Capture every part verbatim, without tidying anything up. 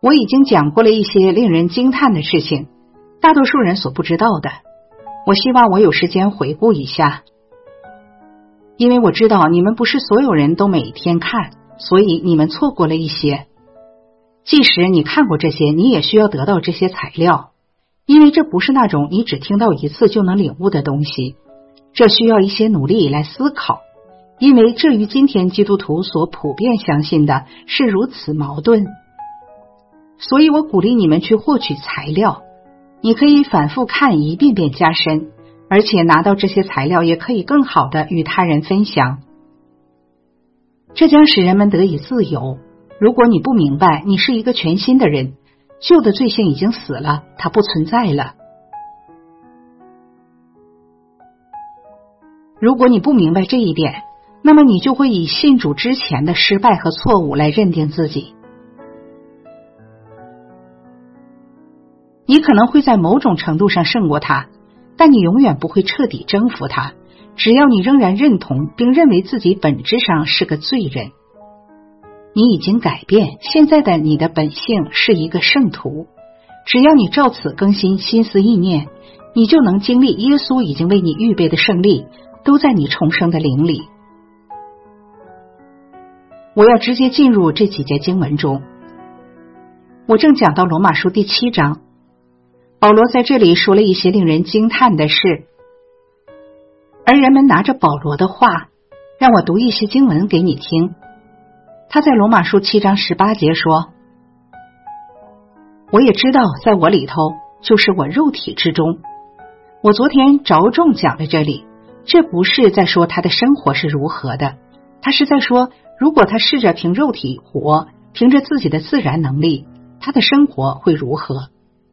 我已经讲过了一些令人惊叹的事情，大多数人所不知道的。我希望我有时间回顾一下，因为我知道你们不是所有人都每天看，所以你们错过了一些。即使你看过这些，你也需要得到这些材料，因为这不是那种你只听到一次就能领悟的东西，这需要一些努力来思考，因为这与今天基督徒所普遍相信的是如此矛盾。所以我鼓励你们去获取材料，你可以反复看，一遍遍加深，而且拿到这些材料也可以更好的与他人分享，这将使人们得以自由。如果你不明白你是一个全新的人，旧的罪性已经死了，它不存在了。如果你不明白这一点，那么你就会以信主之前的失败和错误来认定自己。你可能会在某种程度上胜过他，但你永远不会彻底征服他，只要你仍然认同并认为自己本质上是个罪人。你已经改变，现在的你的本性是一个圣徒，只要你照此更新心思意念，你就能经历耶稣已经为你预备的胜利，都在你重生的灵里。我要直接进入这几节经文中。我正讲到罗马书第七章，保罗在这里说了一些令人惊叹的事，而人们拿着保罗的话，让我读一些经文给你听。他在罗马书七章十八节说，我也知道在我里头，就是我肉体之中。我昨天着重讲了这里，这不是在说他的生活是如何的，他是在说，如果他试着凭肉体活，凭着自己的自然能力，他的生活会如何？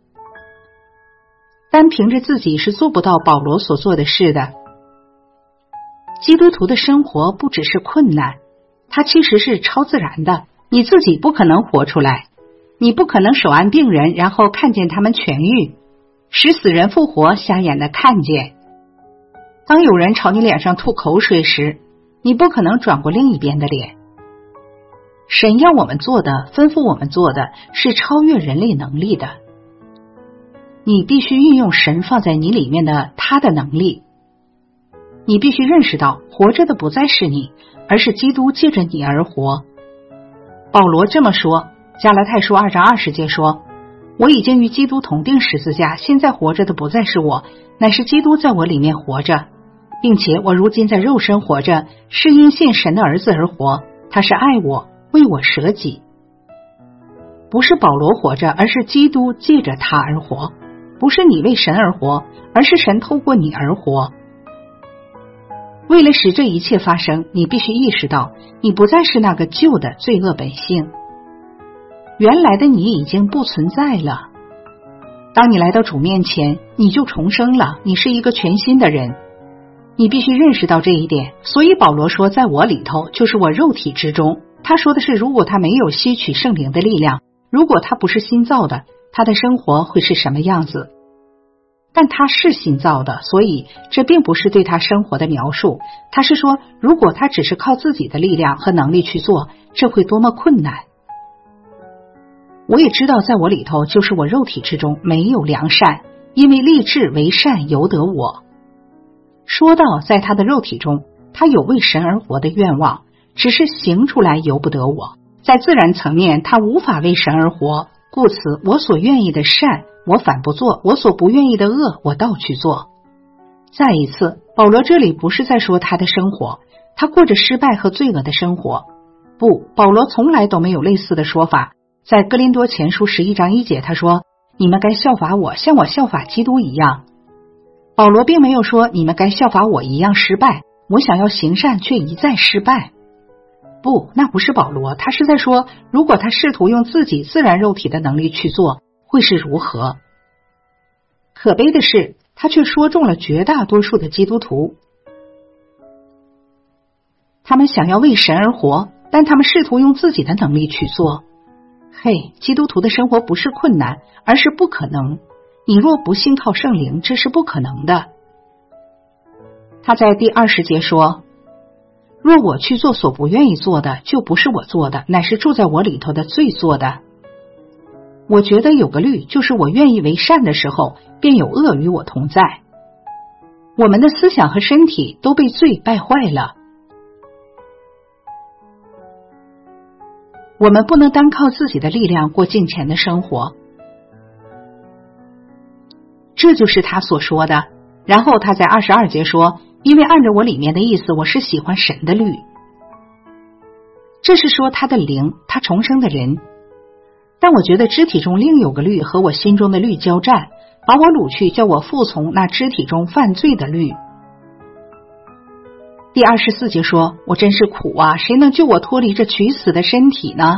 单凭着自己是做不到保罗所做的事的。基督徒的生活不只是困难，它其实是超自然的，你自己不可能活出来，你不可能手按病人，然后看见他们痊愈，使死人复活，瞎眼的看见。当有人朝你脸上吐口水时，你不可能转过另一边的脸。神要我们做的，吩咐我们做的，是超越人类能力的。你必须运用神放在你里面的他的能力。你必须认识到，活着的不再是你，而是基督借着你而活。保罗这么说，加拉太书二章二十节说，我已经与基督同定十字架，现在活着的不再是我，乃是基督在我里面活着，并且我如今在肉身活着，是因信神的儿子而活，他是爱我，为我舍己。不是保罗活着，而是基督借着他而活。不是你为神而活，而是神透过你而活。为了使这一切发生，你必须意识到，你不再是那个旧的罪恶本性，原来的你已经不存在了。当你来到主面前，你就重生了，你是一个全新的人。你必须认识到这一点。所以保罗说，在我里头，就是我肉体之中。他说的是，如果他没有吸取圣灵的力量，如果他不是新造的，他的生活会是什么样子？但他是新造的，所以这并不是对他生活的描述。他是说，如果他只是靠自己的力量和能力去做，这会多么困难。我也知道在我里头，就是我肉体之中没有良善，因为立志为善由得我。说到在他的肉体中，他有为神而活的愿望，只是行出来由不得我。在自然层面，他无法为神而活，故此我所愿意的善我反不做，我所不愿意的恶我倒去做。再一次，保罗这里不是在说他的生活，他过着失败和罪恶的生活。不，保罗从来都没有类似的说法。在哥林多前书十一章一节，他说，你们该效法我，像我效法基督一样。保罗并没有说你们该效法我一样失败，我想要行善却一再失败。不，那不是保罗，他是在说，如果他试图用自己自然肉体的能力去做，会是如何？可悲的是，他却说中了绝大多数的基督徒。他们想要为神而活，但他们试图用自己的能力去做。嘿，基督徒的生活不是困难，而是不可能。你若不信靠圣灵，这是不可能的。他在第二十节说，若我去做所不愿意做的，就不是我做的，乃是住在我里头的罪做的。 我觉得有个律，就是我愿意为善的时候，便有恶与我同在。我们的思想和身体都被罪败坏了。我们不能单靠自己的力量过敬虔的生活。这就是他所说的。然后他在二十二节说，因为按着我里面的意思，我是喜欢神的律。这是说他的灵，他重生的人。但我觉得肢体中另有个律和我心中的律交战，把我掳去，叫我服从那肢体中犯罪的律。第二十四节说，我真是苦啊，谁能救我脱离这取死的身体呢？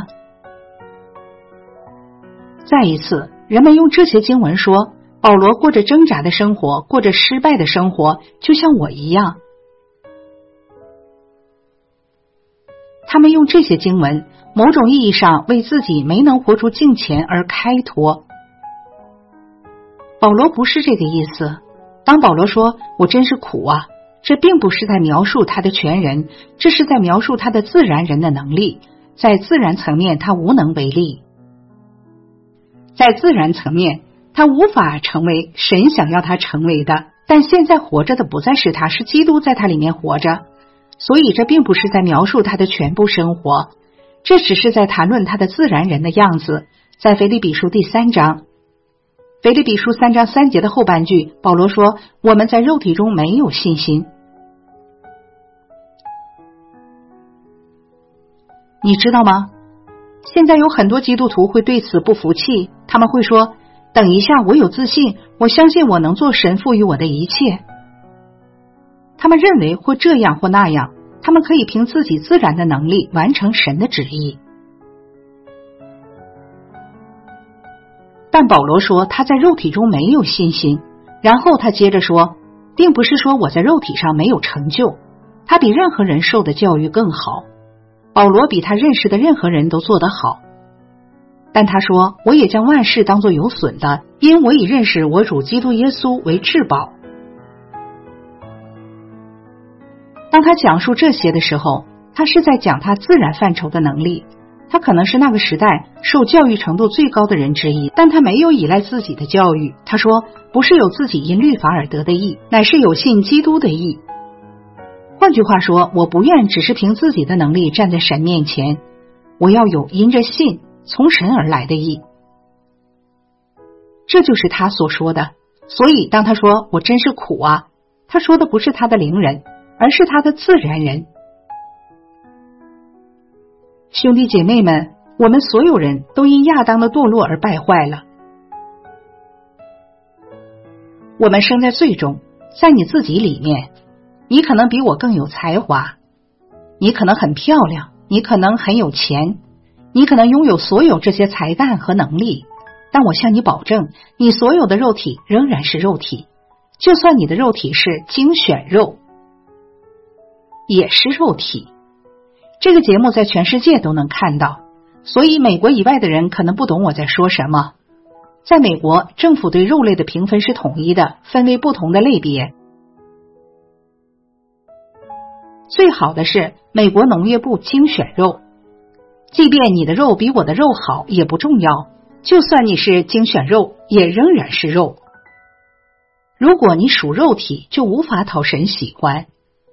再一次，人们用这些经文说，保罗过着挣扎的生活，过着失败的生活，就像我一样。他们用这些经文，某种意义上为自己没能活出敬虔而开脱。保罗不是这个意思。当保罗说我真是苦啊，这并不是在描述他的全人，这是在描述他的自然人的能力。在自然层面他无能为力，在自然层面他无法成为神想要他成为的，但现在活着的不再是他，是基督在他里面活着。所以这并不是在描述他的全部生活，这只是在谈论他的自然人的样子。在腓立比书第三章，腓立比书三章三节的后半句，保罗说，我们在肉体中没有信心。你知道吗？现在有很多基督徒会对此不服气，他们会说，等一下，我有自信，我相信我能做神赋予我的一切。他们认为或这样或那样，他们可以凭自己自然的能力完成神的旨意。但保罗说他在肉体中没有信心，然后他接着说，并不是说我在肉体上没有成就，他比任何人受的教育更好，保罗比他认识的任何人都做得好。但他说，我也将万事当作有损的，因我以认识我主基督耶稣为至宝。当他讲述这些的时候，他是在讲他自然范畴的能力。他可能是那个时代受教育程度最高的人之一，但他没有依赖自己的教育。他说，不是有自己因律法而得的义，乃是有信基督的义。换句话说，我不愿只是凭自己的能力站在神面前，我要有因着信从神而来的义。这就是他所说的。所以当他说我真是苦啊，他说的不是他的灵人，而是他的自然人。兄弟姐妹们，我们所有人都因亚当的堕落而败坏了。我们生在罪中，在你自己里面，你可能比我更有才华，你可能很漂亮，你可能很有钱，你可能拥有所有这些才干和能力，但我向你保证，你所有的肉体仍然是肉体，就算你的肉体是精选肉，也是肉体。这个节目在全世界都能看到，所以美国以外的人可能不懂我在说什么。在美国，政府对肉类的评分是统一的，分为不同的类别。最好的是美国农业部精选肉，即便你的肉比我的肉好也不重要，就算你是精选肉，也仍然是肉。如果你属肉体，就无法讨神喜欢。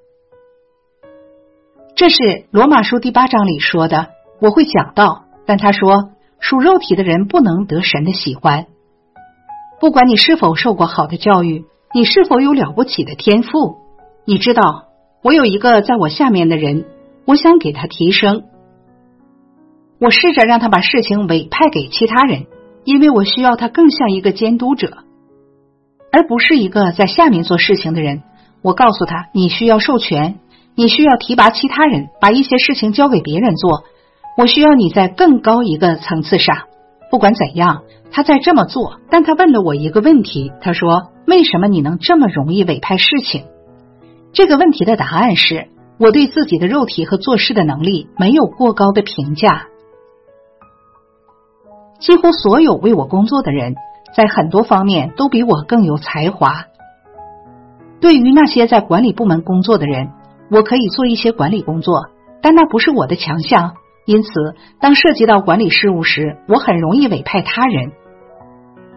这是罗马书第八章里说的，我会讲到，但他说属肉体的人不能得神的喜欢。不管你是否受过好的教育，你是否有了不起的天赋，你知道我有一个在我下面的人，我想给他提升，我试着让他把事情委派给其他人，因为我需要他更像一个监督者，而不是一个在下面做事情的人。我告诉他，你需要授权，你需要提拔其他人，把一些事情交给别人做，我需要你在更高一个层次上。不管怎样，他在这么做，但他问了我一个问题，他说，为什么你能这么容易委派事情？这个问题的答案是，我对自己的肉体和做事的能力没有过高的评价。几乎所有为我工作的人，在很多方面都比我更有才华。对于那些在管理部门工作的人，我可以做一些管理工作，但那不是我的强项，因此当涉及到管理事务时，我很容易委派他人。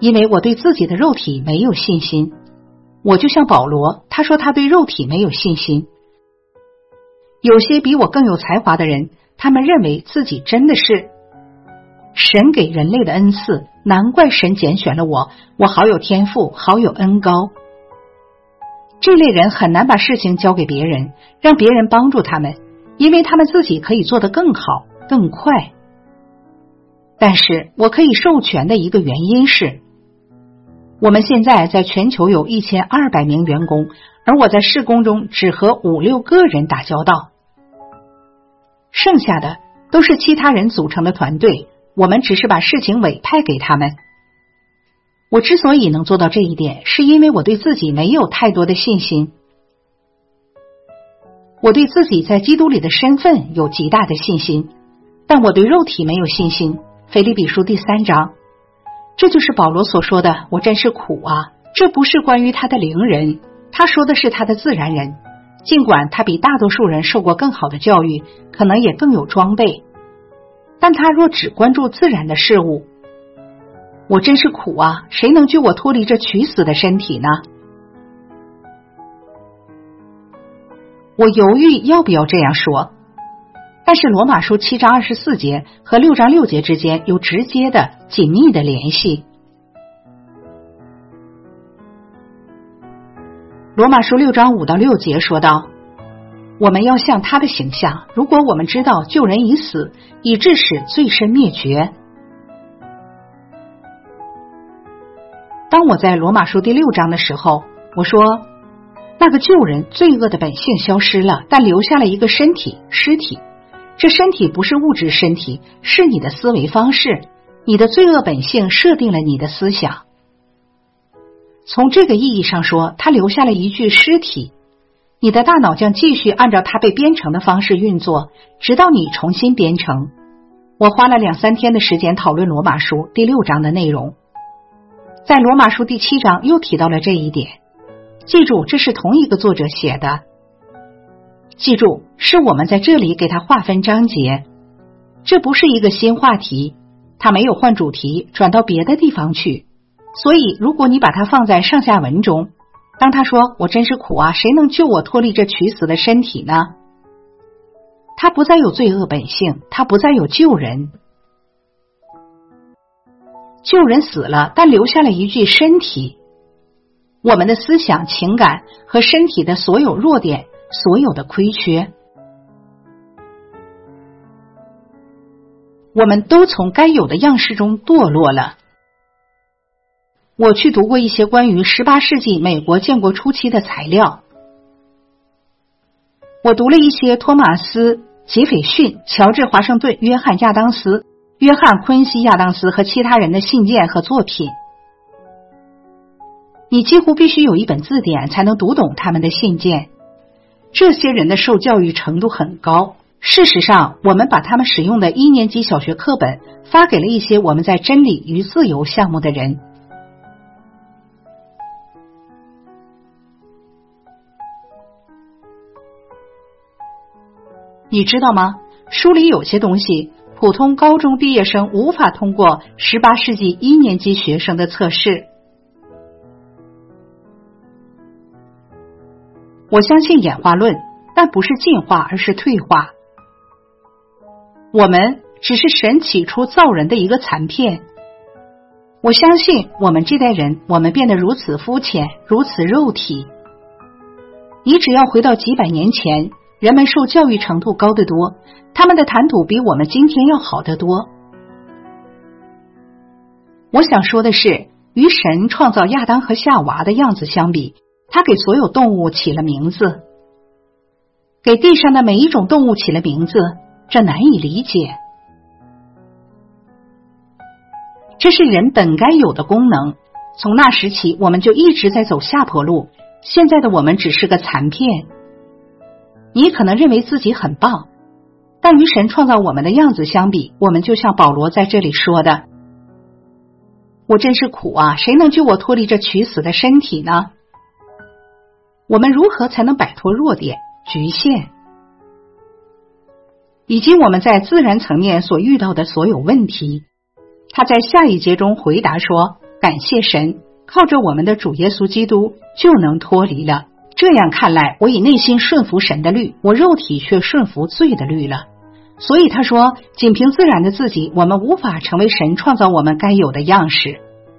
因为我对自己的肉体没有信心。我就像保罗，他说他对肉体没有信心。有些比我更有才华的人，他们认为自己真的是神给人类的恩赐，难怪神拣选了我，我好有天赋，好有恩高。这类人很难把事情交给别人，让别人帮助他们，因为他们自己可以做得更好更快。但是我可以授权的一个原因是，我们现在在全球有一千二百名员工，而我在事工中只和五六个人打交道，剩下的都是其他人组成的团队，我们只是把事情委派给他们。我之所以能做到这一点，是因为我对自己没有太多的信心。我对自己在基督里的身份有极大的信心，但我对肉体没有信心。腓立比书第三章，这就是保罗所说的，我真是苦啊。这不是关于他的灵人，他说的是他的自然人。尽管他比大多数人受过更好的教育，可能也更有装备，但他若只关注自然的事物，我真是苦啊，谁能救我脱离这取死的身体呢？我犹豫要不要这样说，但是罗马书七章二十四节和六章六节之间有直接的紧密的联系。罗马书六章五到六节说道，我们要像他的形象，如果我们知道救人已死，以致使罪身灭绝。当我在罗马书第六章的时候，我说那个救人罪恶的本性消失了，但留下了一个身体，尸体。这身体不是物质身体，是你的思维方式，你的罪恶本性设定了你的思想。从这个意义上说，它留下了一具尸体，你的大脑将继续按照它被编程的方式运作，直到你重新编程。我花了两三天的时间讨论罗马书第六章的内容，在罗马书第七章又提到了这一点。记住，这是同一个作者写的。记住，是我们在这里给它划分章节，这不是一个新话题，它没有换主题转到别的地方去。所以如果你把它放在上下文中，当他说我真是苦啊，谁能救我脱离这取死的身体呢？他不再有罪恶本性，他不再有救人。救人死了，但留下了一具身体。我们的思想、情感和身体的所有弱点，所有的亏缺，我们都从该有的样式中堕落了。我去读过一些关于十八世纪美国建国初期的材料，我读了一些托马斯·杰斐逊、乔治·华盛顿、约翰·亚当斯、约翰·昆西·亚当斯和其他人的信件和作品。你几乎必须有一本字典才能读懂他们的信件。这些人的受教育程度很高，事实上，我们把他们使用的一年级小学课本发给了一些我们在真理与自由项目的人。你知道吗？书里有些东西，普通高中毕业生无法通过十八世纪一年级学生的测试。我相信演化论，但不是进化，而是退化。我们只是神起初造人的一个残片。我相信我们这代人，我们变得如此肤浅，如此肉体。你只要回到几百年前，人们受教育程度高得多，他们的谈吐比我们今天要好得多。我想说的是，与神创造亚当和夏娃的样子相比，他给所有动物起了名字，给地上的每一种动物起了名字，这难以理解。这是人本该有的功能。从那时起，我们就一直在走下坡路，现在的我们只是个残片。你可能认为自己很棒，但与神创造我们的样子相比，我们就像保罗在这里说的，我真是苦啊，谁能救我脱离这取死的身体呢？我们如何才能摆脱弱点、局限，以及我们在自然层面所遇到的所有问题？他在下一节中回答说， 感谢神，靠着我们的主耶稣基督就能脱离了。这样看来，我以内心顺服神的律，我肉体却顺服罪的律了。所以他说，仅凭自然的自己，我们无法成为神创造我们该有的样式。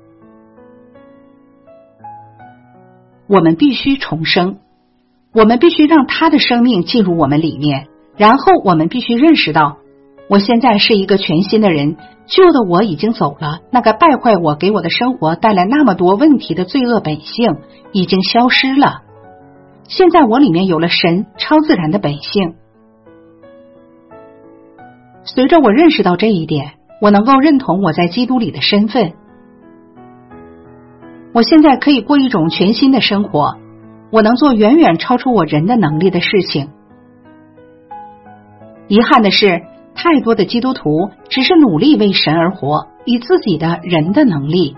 我们必须重生，我们必须让他的生命进入我们里面，然后我们必须认识到，我现在是一个全新的人，旧的我已经走了，那个败坏我给我的生活带来那么多问题的罪恶本性已经消失了。现在我里面有了神超自然的本性。随着我认识到这一点，我能够认同我在基督里的身份。我现在可以过一种全新的生活，我能做远远超出我人的能力的事情。遗憾的是，太多的基督徒只是努力为神而活，以自己的人的能力，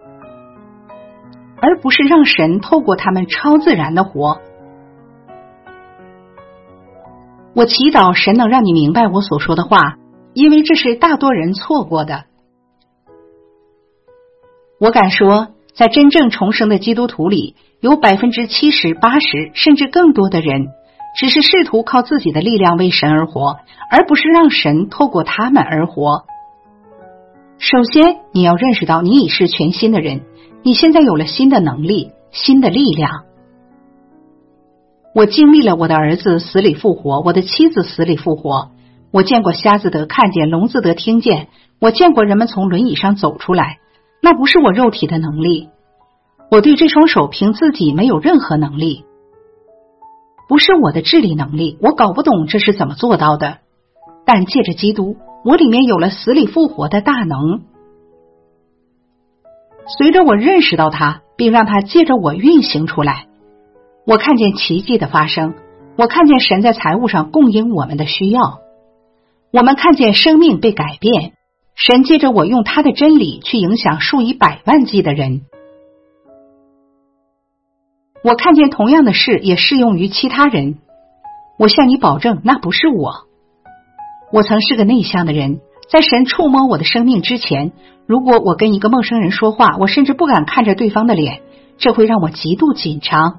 而不是让神透过他们超自然的活。我祈祷神能让你明白我所说的话，因为这是大多人错过的。我敢说，在真正重生的基督徒里，有百分之七十、八十甚至更多的人，只是试图靠自己的力量为神而活，而不是让神透过他们而活。首先，你要认识到你已是全新的人，你现在有了新的能力、新的力量。我经历了我的儿子死里复活，我的妻子死里复活，我见过瞎子得看见，聋子得听见，我见过人们从轮椅上走出来，那不是我肉体的能力。我对这双手凭自己没有任何能力，不是我的智力能力，我搞不懂这是怎么做到的。但借着基督，我里面有了死里复活的大能。随着我认识到它，并让它借着我运行出来，我看见奇迹的发生，我看见神在财务上供应我们的需要，我们看见生命被改变，神借着我用他的真理去影响数以百万计的人。我看见同样的事也适用于其他人，我向你保证，那不是我。我曾是个内向的人，在神触摸我的生命之前，如果我跟一个陌生人说话，我甚至不敢看着对方的脸，这会让我极度紧张。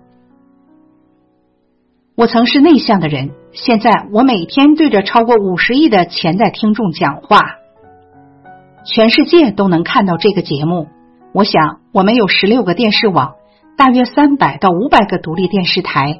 我曾是内向的人，现在我每天对着超过五十亿的潜在听众讲话，全世界都能看到这个节目。我想我们有十六个电视网，大约三百到五百个独立电视台。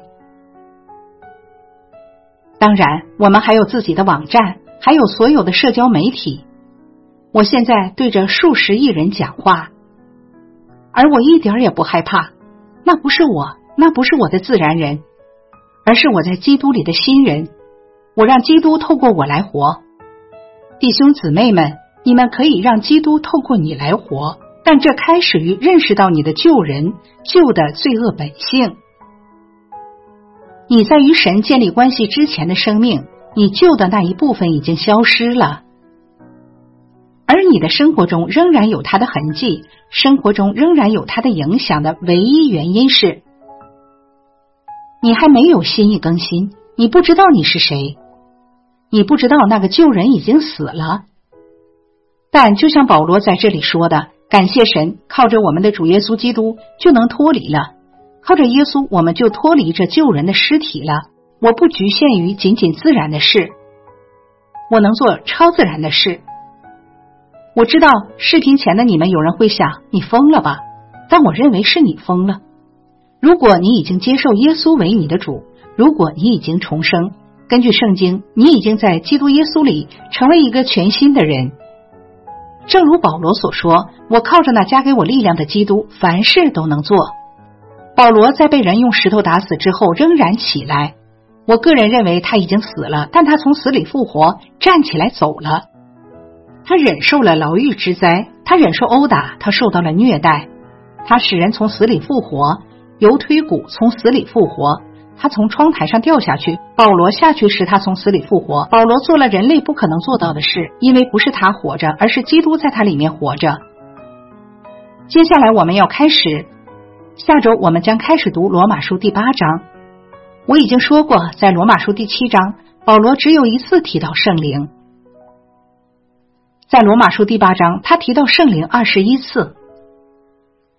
当然，我们还有自己的网站，还有所有的社交媒体。我现在对着数十亿人讲话，而我一点也不害怕。那不是我，那不是我的自然人，而是我在基督里的新人。我让基督透过我来活。弟兄姊妹们，你们可以让基督透过你来活，但这开始于认识到你的旧人，旧的罪恶本性。你在与神建立关系之前的生命，你旧的那一部分已经消失了，而你的生活中仍然有它的痕迹，生活中仍然有它的影响的唯一原因是，你还没有心意更新，你不知道你是谁，你不知道那个旧人已经死了。但就像保罗在这里说的，感谢神，靠着我们的主耶稣基督就能脱离了，靠着耶稣我们就脱离这旧人的尸体了。我不局限于仅仅自然的事，我能做超自然的事。我知道视频前的你们有人会想，你疯了吧？但我认为是你疯了。如果你已经接受耶稣为你的主，如果你已经重生，根据圣经，你已经在基督耶稣里成为一个全新的人。正如保罗所说，我靠着那加给我力量的基督，凡事都能做。保罗在被人用石头打死之后仍然起来，我个人认为他已经死了，但他从死里复活，站起来走了。他忍受了牢狱之灾，他忍受殴打，他受到了虐待，他使人从死里复活，犹推古从死里复活，他从窗台上掉下去，保罗下去时他从死里复活。保罗做了人类不可能做到的事，因为不是他活着，而是基督在他里面活着。接下来我们要开始，下周我们将开始读罗马书第八章。我已经说过，在罗马书第七章，保罗只有一次提到圣灵。在罗马书第八章，他提到圣灵二十一次。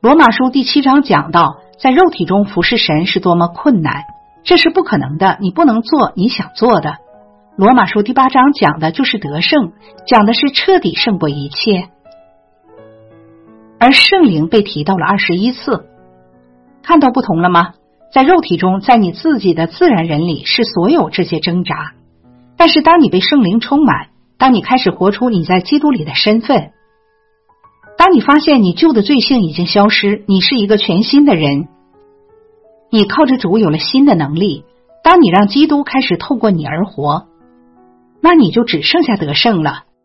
罗马书第七章讲到，在肉体中服侍神是多么困难，这是不可能的，你不能做你想做的。罗马书第八章讲的就是得胜，讲的是彻底胜过一切。而圣灵被提到了二十一次，看到不同了吗？在肉体中，在你自己的自然人里是所有这些挣扎，但是当你被圣灵充满，当你开始活出你在基督里的身份，当你发现你旧的罪性已经消失，你是一个全新的人，你靠着主有了新的能力，当你让基督开始透过你而活，那你就只剩下得胜了。